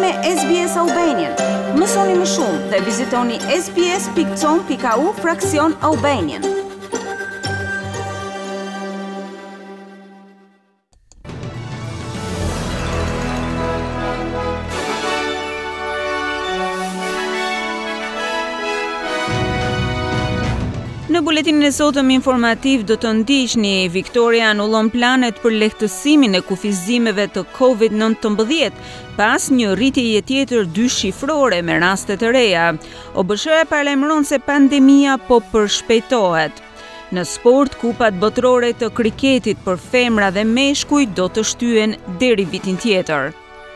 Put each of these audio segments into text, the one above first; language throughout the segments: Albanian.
me SBS Albanian. Mësoni më shumë dhe vizitoni sbs.com.au/Albanian. Në buletinin e sotëm informativ do të ndiqni Victoria anullon planet për lehtësimin e kufizimeve të COVID-19 pas një rritjeje tjetër dyshifrore me raste të reja. OBSH-ja paralajmëron se pandemia po përshpejtohet. Në sport, kupat botërore të kriketit për femra dhe meshkuj do të shtyhen deri vitin tjetër.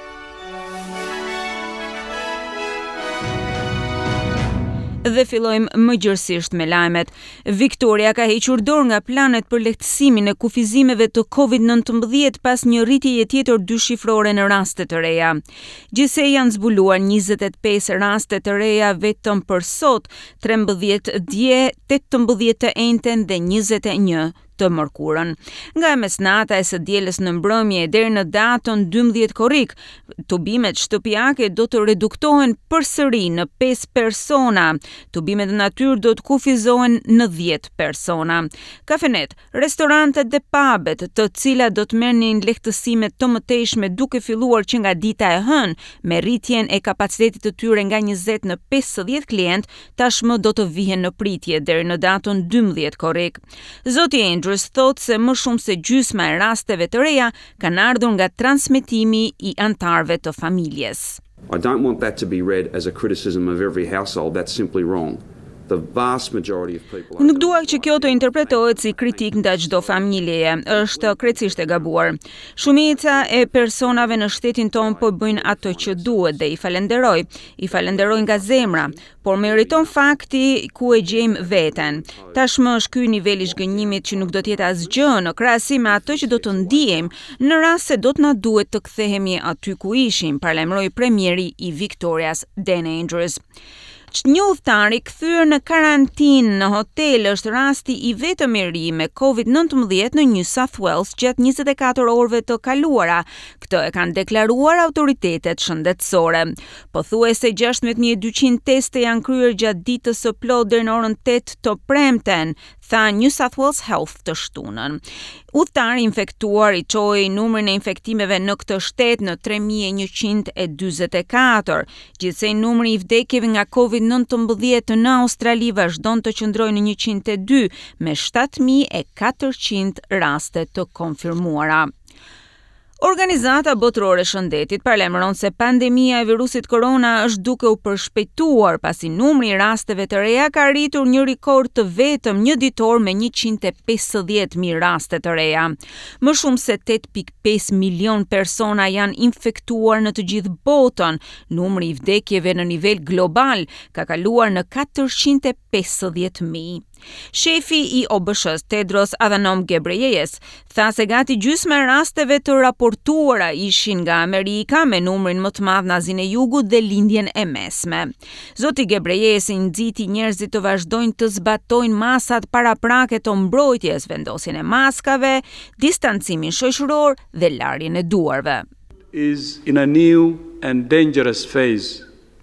Dhe fillojmë më gjërësisht me lajmet. Victoria ka hequr dorë nga planet për lehtësimin e kufizimeve të COVID-19 pas një rritjeje tjetër dyshifrore në raste të reja. Gjithsej janë zbuluar 25 raste të reja vetëm për sot, 13 dje, 18 të ejnëten dhe 21 të mërkurën. Nga mesnata e së dielës në mbrëmje deri në datën 12 korrik, tubimet shtëpiake do të reduktohen përsëri në 5 persona. Tubimet në natyrë do të kufizohen në 10 persona. Kafenet, restorantet dhe pubet, të cilat do të merrnin lehtësime të mëtejshme duke filluar që nga dita e hënë, me rritjen e kapacitetit të tyre nga 20 në 50 klient, tashmë do të vihen në pritje deri në datën 12 korrik. Zoti Andrews thotë se më shumë se gjysma e rasteve të reja kanë ardhur nga transmetimi i antarëve të familjes. I don't want that to be read as a criticism of every household. That's simply wrong. The vast majority of people... Nuk dua që kjo të interpretohet si kritik ndaj çdo familjeje, është krejtësisht e gabuar. Shumica e personave në shtetin ton po bëjnë ato që duhet dhe i falenderoj nga zemra, por meriton fakti ku e gjejmë veten. Tashmë është ky niveli i zhgënjimit që nuk do të jetë asgjë në krahasim me atë që do të ndiejmë në rast se do të na duhet të kthehemi aty ku ishim, paralajmëroi premieri i Victorias, Dan Andrews. Një udhëtar i kthyer në karantinë në hotel është rasti i vetëm i ri me COVID-19 në New South Wales gjatë 24 orëve të kaluara. Këtë e kanë deklaruar autoritetet shëndetësore. Pothuajse 16.200 teste janë kryer gjatë ditës së plotë deri në orën 8 të premten, tha New South Wales Health të shtunën. Udhëtari infektuar i çoi numrin e infektimeve në këtë shtet në 3.144. Gjithsej numri i vdekjeve nga COVID-19 në Australi vazhdon të qëndrojë në 102 me 7.400 raste të konfirmuara. Organizata Botërore e Shëndetit paralajmëron se pandemia e virusit korona është duke u përshpejtuar pasi numri i rasteve të reja ka arritur një rekord të vetëm një ditor me 150.000 raste të reja. Më shumë se 8.5 milion persona janë infektuar në të gjithë botën. Numri i vdekjeve në nivel global ka kaluar në 450.000. Shefi i OBSH-s Tedros Adhanom Ghebreyesus tha se gati gjysma e rasteve të raportuara ishin nga Amerika me numrin më të madh në Azinë e Jugut dhe Lindjen e Mesme. Zoti Ghebreyesus nxiti njerëzit të vazhdojnë të zbatojnë masat paraprake të mbrojtjes, vendosjen e maskave, distancimin shoqëror dhe larjen e duarve. Is in a new and dangerous phase.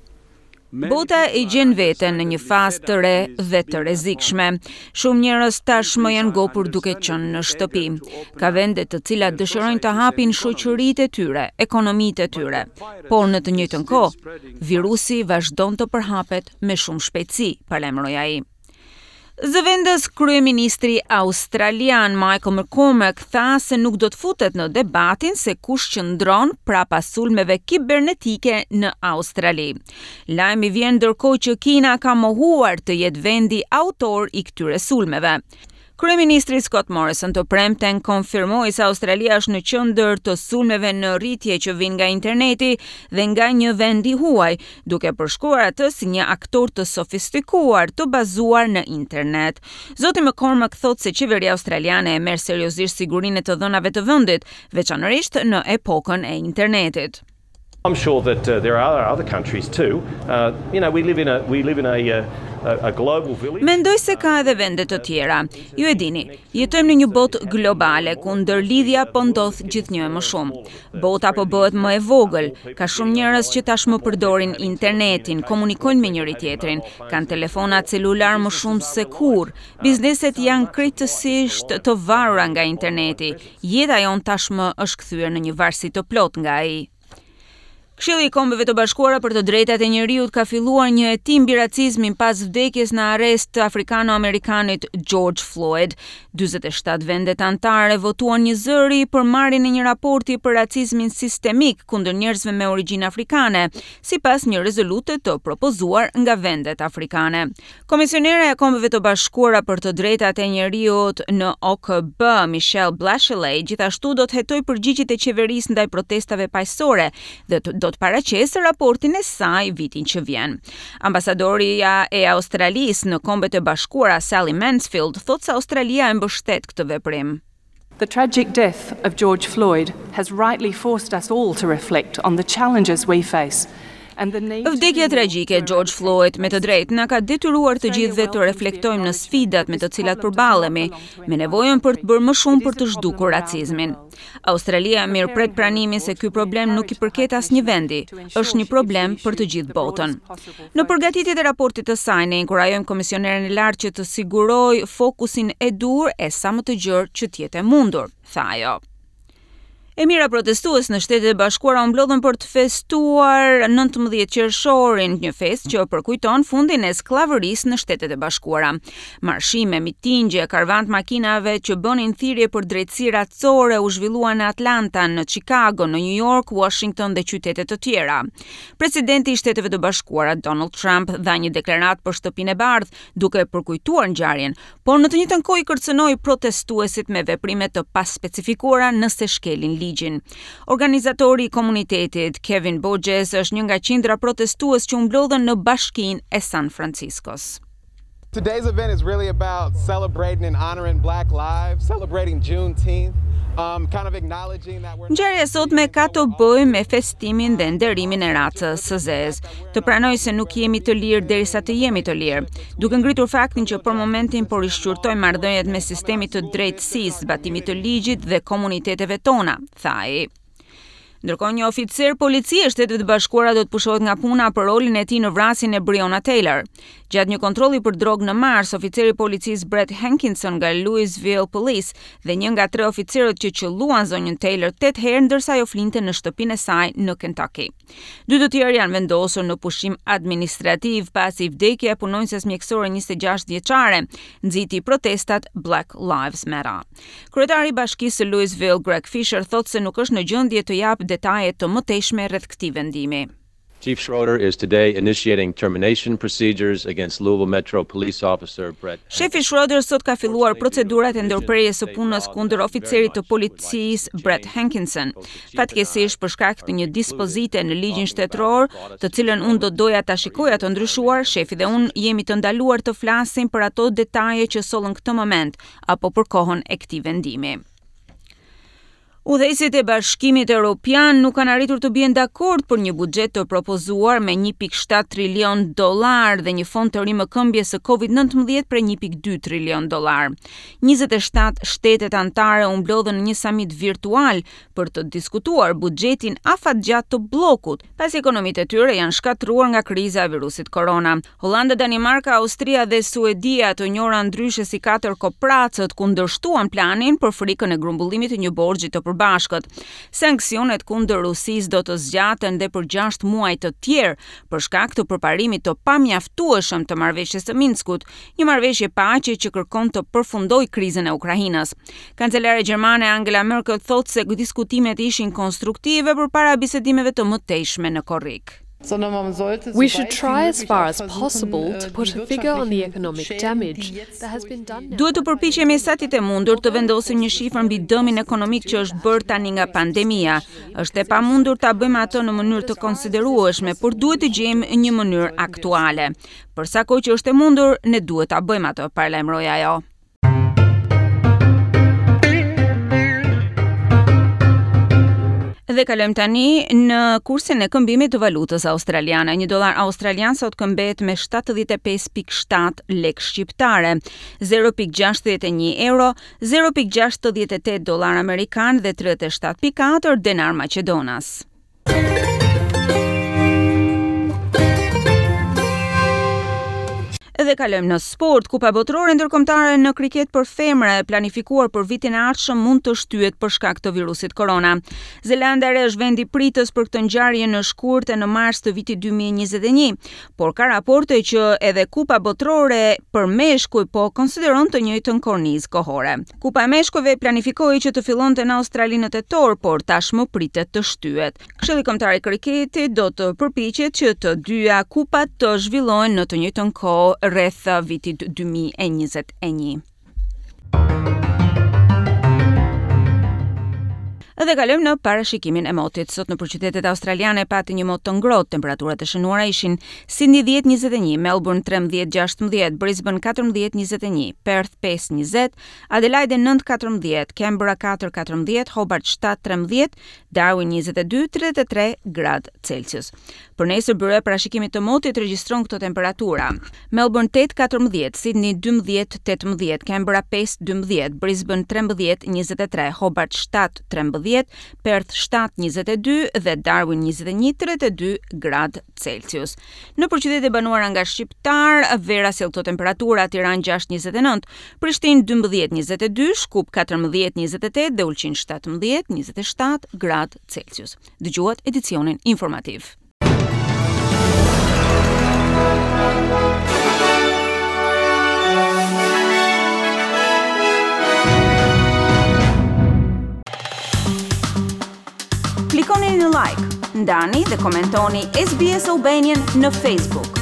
Bota e gjen veten në një fazë të re dhe të rrezikshme. Shumë njerëz tashmë janë ngopur duke qenë në shtëpi. Ka vende të cilat dëshirojnë të hapin shoqëritë e tyre, ekonomitë e tyre. Por në të njëjtën kohë, virusi vazhdon të përhapet me shumë shpejtësi, paralajmëroi ai. Zëvendës kryeministri australian Michael McCormack tha se nuk do të futet në debatin se kush qëndron prapa sulmeve kibernetike në Australi. Lajmi vjen ndërkohë që Kina ka mohuar të jetë vendi autor i këtyre sulmeve. Kryeministri Scott Morrison të premten konfirmoi se Australia është në qendër të sulmeve në rritje që vijnë nga interneti dhe nga një vend i huaj, duke përshkruar atë si një aktor të sofistikuar të bazuar në internet. Zoti McCormack thotë se qeveria australiane e merr seriozisht sigurinë të dhënave të vendit, veçanërisht në epokën e internetit. I'm sure that there are other countries too. We live in a global village. Mendoj se ka edhe vende të tjera. Ju e dini, jetojmë në një botë globale ku ndërlidhja po ndodh gjithnjë më shumë. Bota po bëhet më e vogël, ka shumë njerëz që tashmë përdorin internetin, komunikojnë me njëri tjetrin, kanë telefona celular më shumë se kurrë. Bizneset janë krejtësisht të varura nga interneti. Jeta jon tashmë është kthyer në një varësi të plot nga ai. Këshilli i Kombeve të Bashkuara për të drejtat e njeriut ka filluar një hetim mbi racizmin pas vdekjes në arrest të afrikano-amerikanit George Floyd. 47 vendet anëtare votuan një zëri për marrjen e një raporti për racizmin sistemik kundër njerëzve me origjinë afrikane, sipas një rezolute të propozuar nga vendet afrikane. Komisionera e Kombeve të Bashkuara për të drejtat e njeriut në OKB, Michelle Bachelet, gjithashtu do të hetojë përgjigjet e qeverisë ndaj protestave paqësore dhe do të paraqesë raportin e saj vitin që vjen. Ambasadoria e Australisë në Kombet e Bashkuara, Sally Mansfield, thotë se Australia e mbështet këtë veprim. The tragic death of George Floyd has rightly forced us all to reflect on the challenges we face. Vdekja tragjike e George Floyd me të drejtë na ka detyruar të gjithëve të reflektojmë në sfidat me të cilat përballemi, me nevojën për të bërë më shumë për të zhdukur racizmin. Australia mirëpret pranimin se ky problem nuk i përket asnjë vendi, është një problem për të gjithë botën. Në përgatitjet e raportit të saj ne inkurajojmë komisionerin e lartë që të sigurojë fokusin e dur e sa më të gjerë që të jetë e mundur, tha ajo. E mira protestues në Shtetet e Bashkuara u mblodhën për të festuar 19 qershorin, një festë që përkujton fundin e skllavërisë në Shtetet e Bashkuara. Marshime, mitingje, karvan të makinave që bënin thirrje për drejtësi racore u zhvilluan në Atlanta, në Chicago, në New York, Washington dhe qytete të tjera. Presidenti i Shteteve të Bashkuara, Donald Trump, dha një deklaratë për Shtëpinë e Bardhë, duke përkujtuar ngjarjen, por në të njëjtën kohë i kërcënoi protestuesit me veprime të paspecifikuara nëse shkelin ligjin. Organizatori i komunitetit, Kevin Boges, është një nga qindra protestues që u mblodhen në bashkinë e San Franciscos. Today's event is really about celebrating and honoring Black lives, celebrating Juneteenth. Ngjarja e sotme ka të bëjë me festimin dhe nderimin e racës së zezë. Të pranoj se nuk jemi të lirë derisa të jemi të lirë, duke ngritur faktin që për momentin po rishqyrtojmë marrëdhëniet me sistemin të drejtësisë, zbatimit të ligjit dhe komuniteteve tona, tha ai. Ndërkohë, një oficer policie e Shtetet e Bashkuara do të pushohet nga puna për rolin e tij në vrasjen e Breonna Taylor. Gjatë një kontrolli për drogë në mars, oficeri i policisë Brett Hankinson nga Louisville Police dhe një nga 3 oficerët që qelluan zonjën Taylor 8 herë ndërsa ajo flinte në shtëpinë e saj në Kentucky. 2 të tjerë janë vendosur në pushim administrativ pasi vdekja e punonjëses mjekësore 26 vjeçare nxiti protestat Black Lives Matter. Kryetari i Bashkisë së Louisville, Greg Fisher, thotë se nuk është në gjendje të japë detaje të mëtejshme rreth këtij vendimi. Chief Schroeder is today initiating termination procedures against Louisville Metro Police Officer Brett. Shefi Schroeder sot ka filluar procedurat e ndërprerjes së punës kundër oficerit të policisë Brett Hankinson, fatkeqësisht për shkak të një dispozite në ligjin shtetëror, të cilën unë do doja ta shikoja të ndryshuar. Shefi dhe unë jemi të ndaluar të flasim për ato detaje që sollën këtë moment apo për kohën e këtij vendimi. Udhëheqësit e Bashkimit Evropian nuk kanë arritur të bien dakord për një buxhet të propozuar me 1.7 trilion dollar dhe një fond të rimëkëmbjes së COVID-19 për 1.2 trilion dollar. 27 shtetet anëtare u mblodhen në një samit virtual për të diskutuar buxhetin afatgjatë të bllokut, pasi ekonomitë e tyre janë shkatruar nga kriza e virusit korona. Hollanda, Danimarka, Austria dhe Suedia, të njohura ndryshe si 4 kopracët, kundërshtuan planin për frikën e grumbullimit të një borxhi të bashkët. Sanksionet kundër Rusisë do të zgjaten dhe për 6 muaj të tjerë për shkak të përparimit të pamjaftueshëm të marrëveshjes së Minskut, një marrëveshje paqe që kërkon të përfundojë krizën e Ukrainës. Kancelare gjermane Angela Merkel thotë se diskutimet ishin konstruktive përpara bisedimeve të mëtejshme në korrik. We should try as far as possible to put a figure on the economic damage that has been done now. Duhet të përpiqemi sa të mundur të vendosim një shifër mbi dëmin ekonomik që është bërë tani nga pandemia. Është e pamundur ta bëjmë ato në mënyrë të konsiderueshme, por duhet të gjejmë një mënyrë aktuale. Për sa kohë që është e mundur, ne duhet ta bëjmë ato, paralajmëroi ajo. Dhe kalojmë tani në kursin e këmbimit të valutës australiane. $1 australian sot këmbet me 75.7 lek shqiptare, 0.61 euro, 0.68 dollar amerikan dhe 37.4 denar maqedonas. Dhe kalojmë në sport. Kupa botërore ndërkombëtare në kriket për femra e planifikuar për vitin e ardhshëm mund të shtyhet për shkak të virusit korona. Zelanda e Re është vendi pritës për këtë ngjarje në shkurt e në mars të vitit 2021, por ka raporte që edhe Kupa botërore për meshkuj po konsideron të njëjtën kornizë kohore. Kupa e meshkujve planifikohej që të fillonte në Australi në tetor, por tashmë pritet të shtyhet. Këshilli Kombëtar i Kriketit do të përpiqet që të dyja kupat të zhvillohen në të njëjtën kohë rreth vitit 2021. Dhe kalojmë në parashikimin e motit. Sot në qytetet australiane pati një mot të ngrohtë. Temperaturat e shënuara ishin Sydney 10-21, Melbourne 13-16, Brisbane 14-21, Perth 5-20, Adelaide 9-14, Canberra 4-14, Hobart 7-13, Darwin 22-33 gradë Celsius. Për nesër byroja e parashikimit të motit regjistron këto temperatura: Melbourne 8-14, Sydney 12-18, Canberra 5-12, Brisbane 13-23, Hobart 7-13, Perth 7-22 dhe Darwin 21-32 gradë Celsius. Në përqytetet e banuara nga shqiptar, vera sjell këto temperatura: Tiranë 6-29, Prishtinë 12-22, Shkup 14-28 dhe Ulqin 17-27 gradë Celsius. Dëgjuat edicionin informativ. Klikoni në like, ndani dhe komentoni SBS Albanian në Facebook.